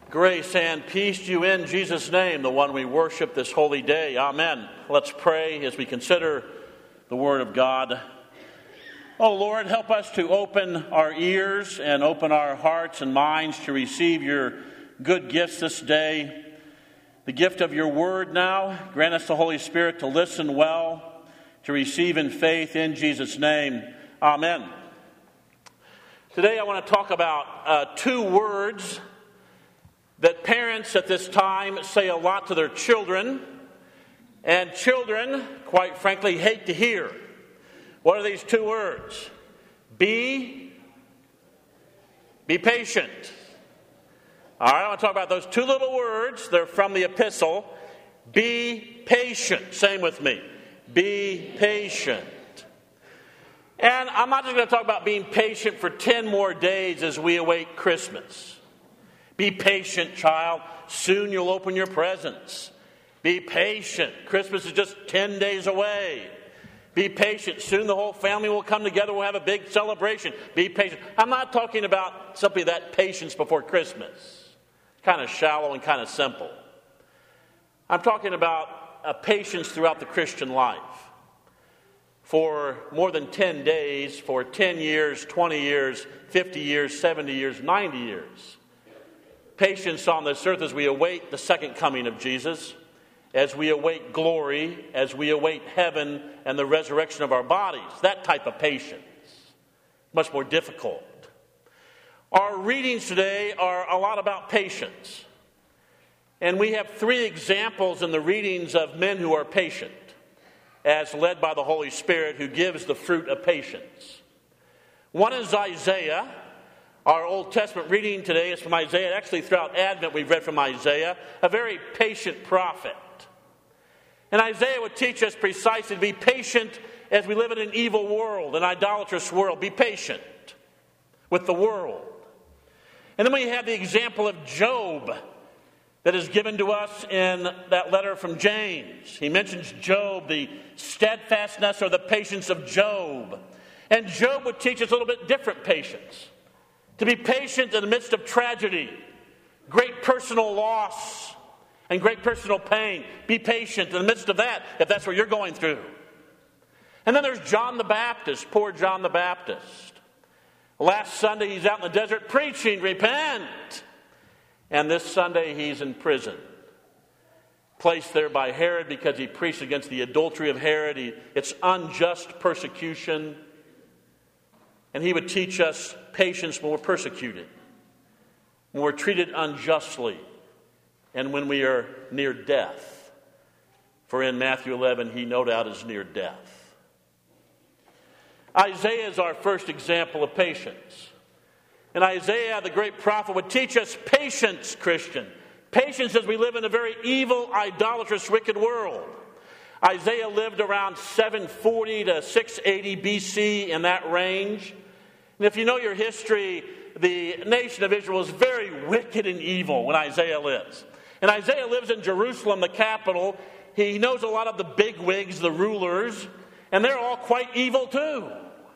Grace and peace to you in Jesus' name, the one we worship this holy day. Amen. Let's pray as we consider the Word of God. Oh Lord, help us to open our ears and open our hearts and minds to receive your good gifts this day. The gift of your Word now. Grant us the Holy Spirit to listen well, to receive in faith in Jesus' name. Amen. Today I want to talk about two words that parents at this time say a lot to their children, and children, quite frankly, hate to hear. What are these two words? Be patient. All right, I want to talk about those two little words. They're from the epistle. Be patient. Same with me. Be patient. And I'm not just going to talk about being patient for 10 more days as we await Christmas. Be patient, child. Soon you'll open your presents. Be patient. Christmas is just 10 days away. Be patient. Soon the whole family will come together. We'll have a big celebration. Be patient. I'm not talking about simply that patience before Christmas. Kind of shallow and kind of simple. I'm talking about a patience throughout the Christian life. For more than 10 days, for 10 years, 20 years, 50 years, 70 years, 90 years. Patience on this earth as we await the second coming of Jesus, as we await glory, as we await heaven and the resurrection of our bodies. That type of patience. Much more difficult. Our readings today are a lot about patience. And we have three examples in the readings of men who are patient, as led by the Holy Spirit who gives the fruit of patience. One is Isaiah. Our Old Testament reading today is from Isaiah. Actually, throughout Advent, we've read from Isaiah, a very patient prophet. And Isaiah would teach us precisely to be patient as we live in an evil world, an idolatrous world. Be patient with the world. And then we have the example of Job that is given to us in that letter from James. He mentions Job, the steadfastness or the patience of Job. And Job would teach us a little bit different patience. To be patient in the midst of tragedy, great personal loss, and great personal pain. Be patient in the midst of that, if that's what you're going through. And then there's John the Baptist, poor John the Baptist. Last Sunday he's out in the desert preaching, repent. And this Sunday he's in prison. Placed there by Herod because he preached against the adultery of Herod. It's unjust persecution. And he would teach us patience when we're persecuted, when we're treated unjustly, and when we are near death. For in Matthew 11, he no doubt is near death. Isaiah is our first example of patience. And Isaiah, the great prophet, would teach us patience, Christian. Patience as we live in a very evil, idolatrous, wicked world. Isaiah lived around 740 to 680 BC, in that range. And if you know your history, the nation of Israel was very wicked and evil when Isaiah lives. And Isaiah lives in Jerusalem, the capital. He knows a lot of the bigwigs, the rulers, and they're all quite evil too.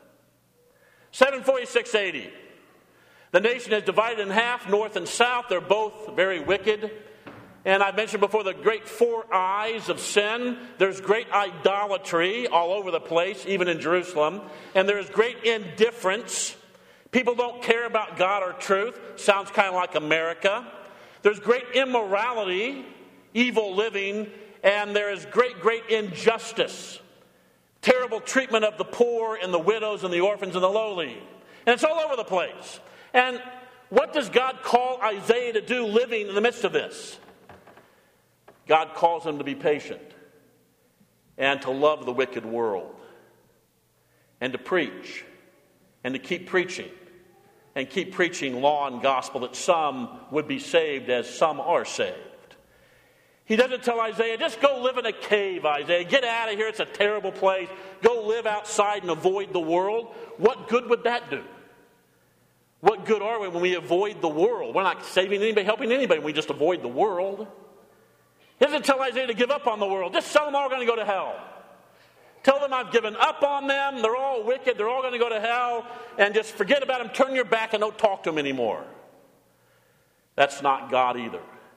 740, 680. The nation is divided in half, north and south. They're both very wicked. And I mentioned before the great four eyes of sin. There's great idolatry all over the place, even in Jerusalem. And there's great indifference. People don't care about God or truth. Sounds kind of like America. There's great immorality, evil living, and there is great injustice. Terrible treatment of the poor and the widows and the orphans and the lowly. And it's all over the place. And what does God call Isaiah to do living in the midst of this? God calls him to be patient and to love the wicked world and to preach and to keep preaching and keep preaching law and gospel that some would be saved as some are saved. He doesn't tell Isaiah, just go live in a cave, Isaiah. Get out of here. It's a terrible place. Go live outside and avoid the world. What good would that do? What good are we when we avoid the world? We're not saving anybody, helping anybody. We just avoid the world. He doesn't tell Isaiah to give up on the world. Just tell them all going to go to hell. Tell them I've given up on them. They're all wicked. They're all going to go to hell. And just forget about them. Turn your back and don't talk to them anymore. That's not God either.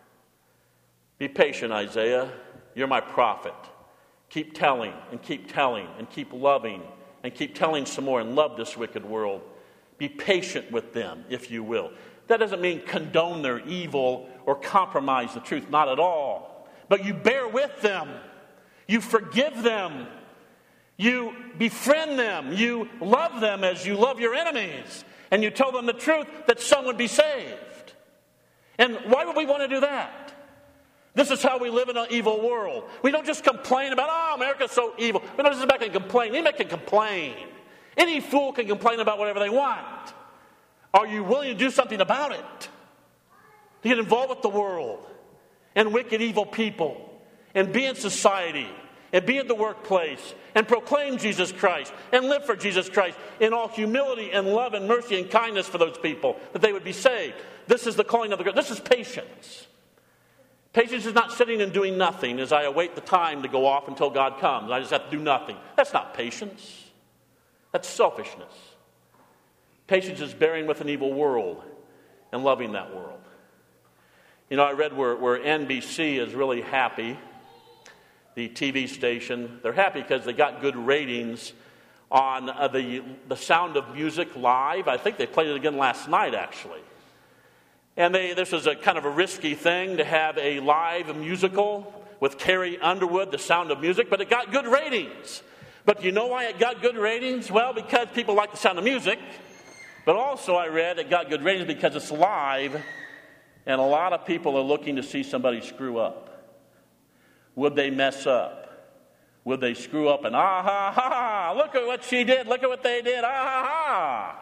Be patient, Isaiah. You're my prophet. Keep telling and keep telling and keep loving and keep telling some more and love this wicked world. Be patient with them, if you will. That doesn't mean condone their evil or compromise the truth. Not at all. But you bear with them. You forgive them. You befriend them. You love them as you love your enemies. And you tell them the truth that some would be saved. And why would we want to do that? This is how we live in an evil world. We don't just complain about, oh, America's so evil. We don't just sit back and complain. Anybody can complain. Any fool can complain about whatever they want. Are you willing to do something about it? To get involved with the world and wicked, evil people and be in society and be in the workplace and proclaim Jesus Christ and live for Jesus Christ in all humility and love and mercy and kindness for those people, that they would be saved. This is the calling of the This is patience. Patience is not sitting and doing nothing as I await the time to go off until God comes. I just have to do nothing. That's not patience. That's selfishness. Patience is bearing with an evil world and loving that world. You know, I read where NBC is really happy, the TV station. They're happy because they got good ratings on the Sound of Music live. I think they played it again last night, actually. And this was a kind of a risky thing to have a live musical with Carrie Underwood, The Sound of Music, but it got good ratings. But you know why it got good ratings? Well, because people like the sound of music. But also I read it got good ratings because it's live, and a lot of people are looking to see somebody screw up. Would they mess up? Would they screw up and ah ha ha ha, look at what she did, look at what they did, ah ha ha.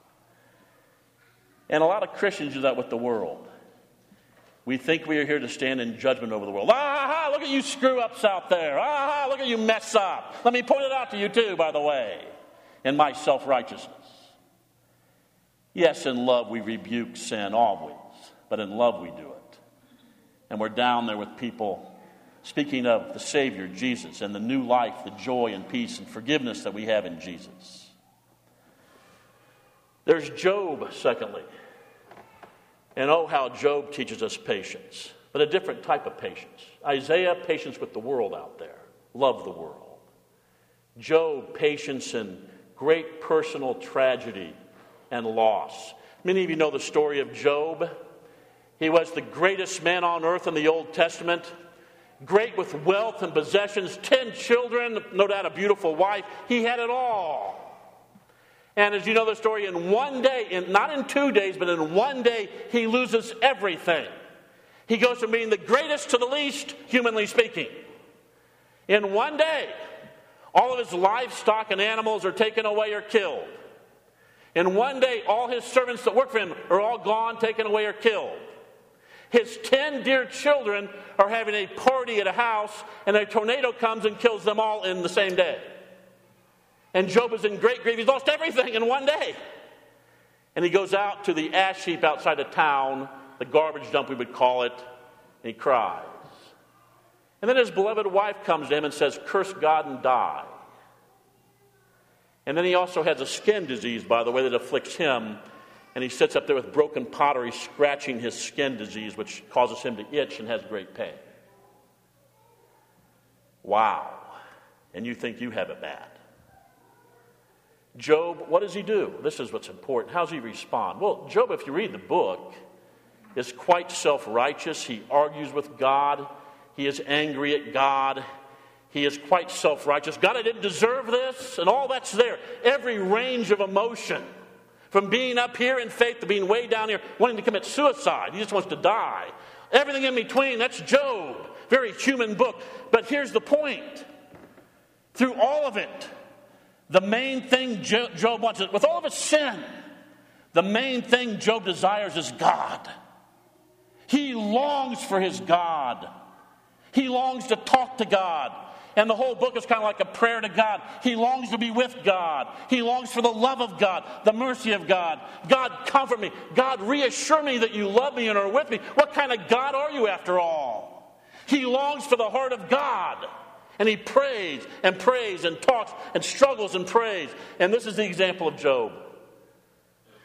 And a lot of Christians do that with the world. We think we are here to stand in judgment over the world. Ah ha ha, look at you screw-ups out there. Ah ha, look at you mess up. Let me point it out to you too, by the way, in my self-righteousness. Yes, in love we rebuke sin always, but in love we do it. And we're down there with people speaking of the Savior, Jesus, and the new life, the joy and peace and forgiveness that we have in Jesus. There's Job, secondly. And oh, how Job teaches us patience, but a different type of patience. Isaiah, patience with the world out there. Love the world. Job, patience in great personal tragedy and loss. Many of you know the story of Job. He was the greatest man on earth in the Old Testament. Great with wealth and possessions, 10 children, no doubt a beautiful wife. He had it all. And as you know the story, in one day, not in 2 days, but in one day, he loses everything. He goes from being the greatest to the least, humanly speaking. In one day, all of his livestock and animals are taken away or killed. In one day, all his servants that work for him are all gone, taken away or killed. His 10 dear children are having a party at a house, and a tornado comes and kills them all in the same day. And Job is in great grief. He's lost everything in one day. And he goes out to the ash heap outside of town, the garbage dump we would call it, and he cries. And then his beloved wife comes to him and says, curse God and die. And then he also has a skin disease, by the way, that afflicts him. And he sits up there with broken pottery, scratching his skin disease, which causes him to itch and has great pain. Wow. And you think you have it bad. Job, what does he do? This is what's important. How does he respond? Well, Job, if you read the book, is quite self-righteous. He argues with God. He is angry at God. He is quite self-righteous. God, I didn't deserve this, and all that's there. Every range of emotion, from being up here in faith to being way down here, wanting to commit suicide. He just wants to die. Everything in between, that's Job. Very human book. But here's the point. Through all of it, the main thing Job wants, with all of his sin, the main thing Job desires is God. He longs for his God. He longs to talk to God. And the whole book is kind of like a prayer to God. He longs to be with God. He longs for the love of God, the mercy of God. God, comfort me. God, reassure me that you love me and are with me. What kind of God are you after all? He longs for the heart of God. And he prays and talks and struggles and prays. And this is the example of Job.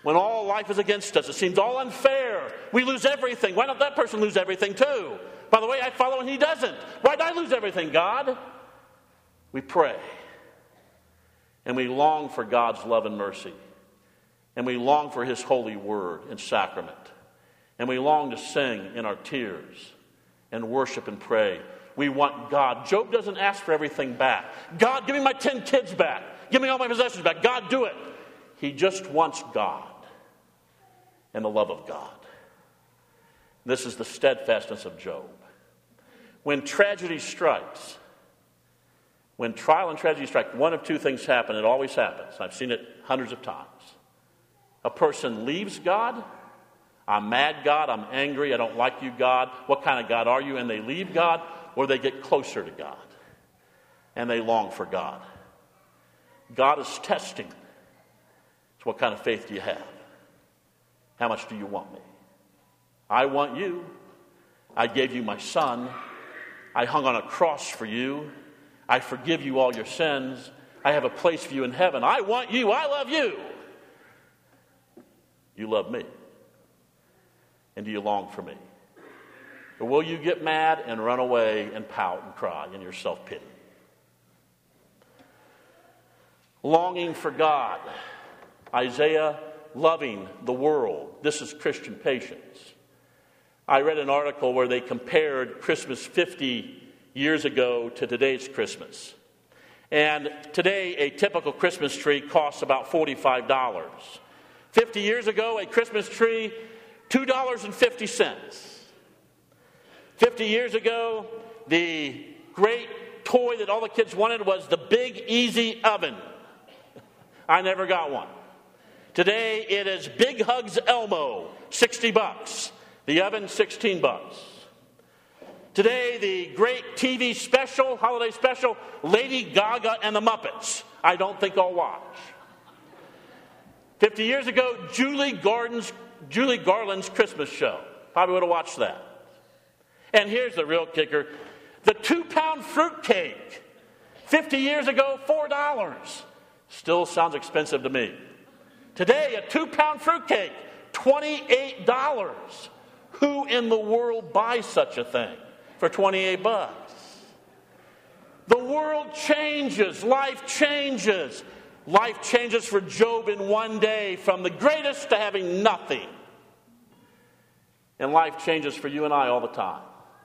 When all life is against us, it seems all unfair. We lose everything. Why don't that person lose everything too? By the way, I follow and he doesn't. Why did I lose everything, God? We pray. And we long for God's love and mercy. And we long for his holy word and sacrament. And we long to sing in our tears and worship and pray. We want God. Job doesn't ask for everything back. God, give me my 10 kids back. Give me all my possessions back. God, do it. He just wants God and the love of God. This is the steadfastness of Job. When tragedy strikes, when trial and tragedy strike, one of two things happen. It always happens. I've seen it hundreds of times. A person leaves God. I'm mad, God. I'm angry. I don't like you, God. What kind of God are you? And they leave God, or they get closer to God. And they long for God. God is testing. So what kind of faith do you have? How much do you want me? I want you. I gave you my son. I hung on a cross for you. I forgive you all your sins. I have a place for you in heaven. I want you. I love you. You love me. And do you long for me? Or will you get mad and run away and pout and cry in your self-pity? Longing for God. Isaiah loving the world. This is Christian patience. I read an article where they compared Christmas 50 years ago to today's Christmas. And today, a typical Christmas tree costs about $45. 50 years ago, a Christmas tree, $2.50. 50 years ago, the great toy that all the kids wanted was the Big Easy Oven. I never got one. Today, it is Big Hugs Elmo, $60. The oven, $16. Today, the great TV special, holiday special, Lady Gaga and the Muppets. I don't think I'll watch. 50 years ago, Julie Garland's Christmas show. Probably would have watched that. And here's the real kicker. The 2-pound fruitcake. 50 years ago, $4. Still sounds expensive to me. Today, a 2-pound fruitcake, $28. Who in the world buys such a thing for $28? The world changes. Life changes. Life changes for Job in one day, from the greatest to having nothing. And life changes for you and I all the time.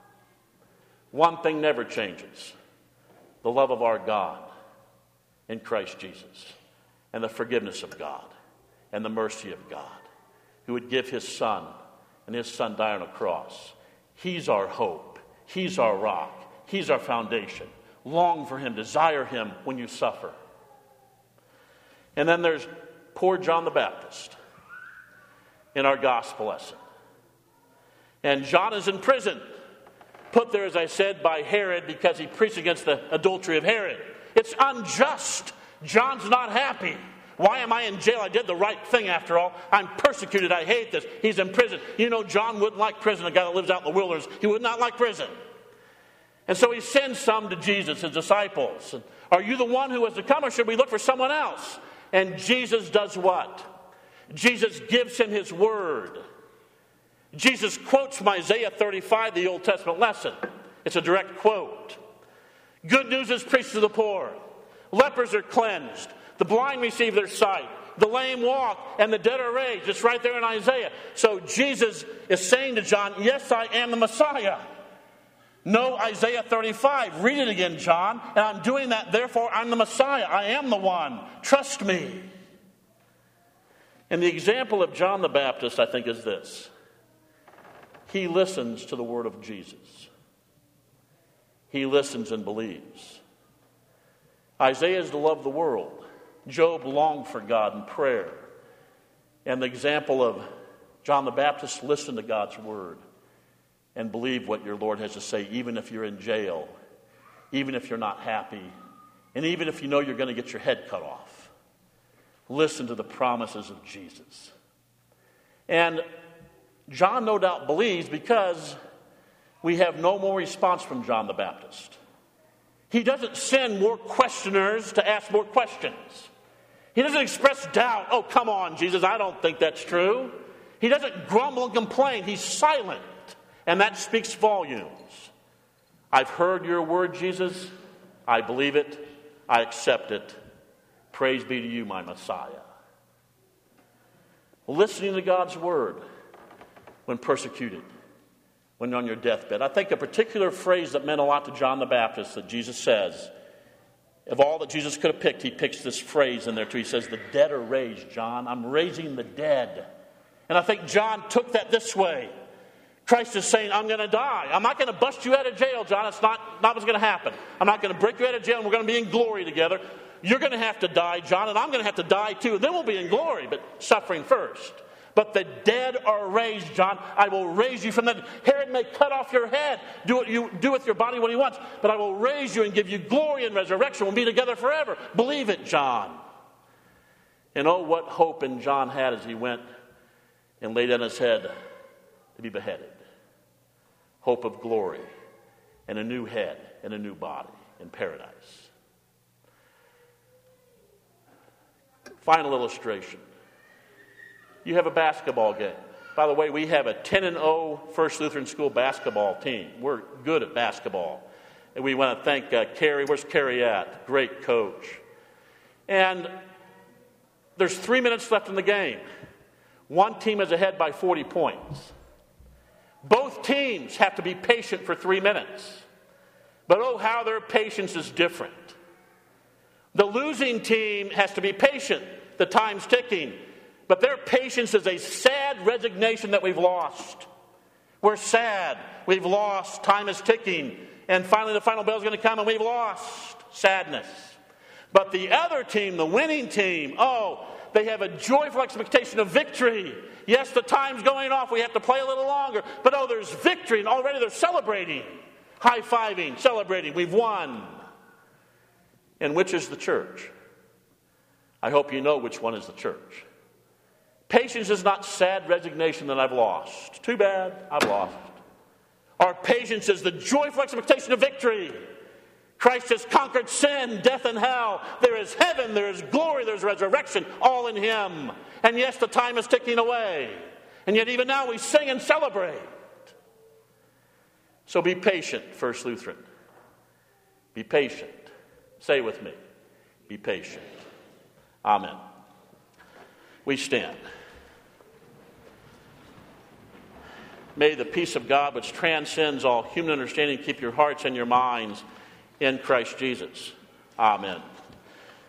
One thing never changes: the love of our God in Christ Jesus, and the forgiveness of God, and the mercy of God, who would give his son, and his son died on a cross. He's our hope. He's our rock. He's our foundation. Long for him. Desire him when you suffer. And then there's poor John the Baptist in our gospel lesson. And John is in prison, put there, as I said, by Herod because he preached against the adultery of Herod. It's unjust. John's not happy. Why am I in jail? I did the right thing after all. I'm persecuted. I hate this. He's in prison. You know, John wouldn't like prison. A guy that lives out in the wilderness, he would not like prison. And so he sends some to Jesus, his disciples. Are you the one who was to come, or should we look for someone else? And Jesus does what? Jesus gives him his word. Jesus quotes from Isaiah 35, the Old Testament lesson. It's a direct quote. Good news is preached to the poor. Lepers are cleansed. The blind receive their sight. The lame walk, and the dead are raised. It's right there in Isaiah. So Jesus is saying to John, yes, I am the Messiah. Know Isaiah 35. Read it again, John. And I'm doing that, therefore I'm the Messiah. I am the one. Trust me. And the example of John the Baptist, I think, is this. He listens to the word of Jesus. He listens and believes. Isaiah is to love the world. Job longed for God in prayer. And the example of John the Baptist, listen to God's word and believe what your Lord has to say, even if you're in jail, even if you're not happy, and even if you know you're going to get your head cut off. Listen to the promises of Jesus. And John no doubt believes because we have no more response from John the Baptist. He doesn't send more questioners to ask more questions. He doesn't express doubt. Oh, come on, Jesus, I don't think that's true. He doesn't grumble and complain. He's silent. And that speaks volumes. I've heard your word, Jesus. I believe it. I accept it. Praise be to you, my Messiah. Listening to God's word when persecuted, when on your deathbed. I think a particular phrase that meant a lot to John the Baptist that Jesus says, of all that Jesus could have picked, he picks this phrase in there too. He says, the dead are raised, John. I'm raising the dead. And I think John took that this way. Christ is saying, I'm going to die. I'm not going to bust you out of jail, John. It's not what's going to happen. I'm not going to break you out of jail and we're going to be in glory together. You're going to have to die, John, and I'm going to have to die too. Then we'll be in glory, but suffering first. But the dead are raised, John. I will raise you from the dead. Herod may cut off your head. Do what you do with your body what he wants. But I will raise you and give you glory and resurrection. We'll be together forever. Believe it, John. And oh, what hope in John had as he went and laid on his head to be beheaded. Hope of glory and a new head and a new body in paradise. Final illustration. You have a basketball game. By the way, we have a 10-0 First Lutheran School basketball team. We're good at basketball. And we want to thank Carrie. Where's Carrie at? Great coach. And there's 3 minutes left in the game. One team is ahead by 40 points. Both teams have to be patient for 3 minutes. But oh, how their patience is different. The losing team has to be patient. The time's ticking. But their patience is a sad resignation that we've lost. We're sad. We've lost. Time is ticking. And finally the final bell is going to come and we've lost. Sadness. But the other team, the winning team, oh, they have a joyful expectation of victory. Yes, the time's going off. We have to play a little longer. But oh, there's victory. And already they're celebrating. High-fiving, celebrating. We've won. And which is the church? I hope you know which one is the church. Patience is not sad resignation that I've lost. Too bad, I've lost. Our patience is the joyful expectation of victory. Christ has conquered sin, death, and hell. There is heaven, there is glory, there is resurrection, all in him. And yes, the time is ticking away. And yet even now we sing and celebrate. So be patient, First Lutheran. Be patient. Say with me, be patient. Amen. We stand. May the peace of God, which transcends all human understanding, keep your hearts and your minds in Christ Jesus. Amen.